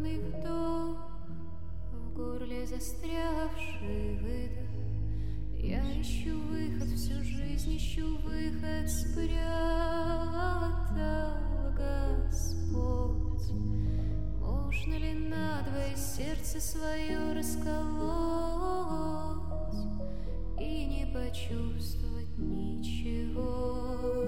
Полный вдох, в горле застрявший выдох. Я ищу выход, всю жизнь ищу выход, спрятал Господь. Можно ли надвое сердце свое расколоть и не почувствовать ничего?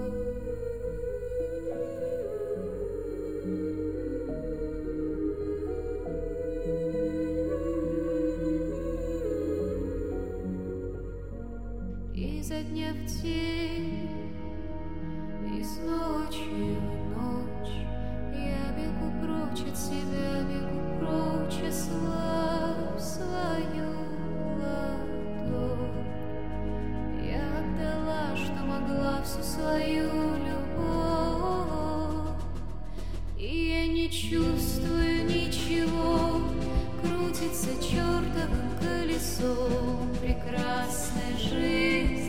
Изо дня в день, из ночи в ночь я бегу прочь от себя, бегу прочь, ослабь свою ладонь. Я отдала, что могла, всю свою любовь, и я не чувствую ничего. Крутится чертовым колесом прекрасная жизнь.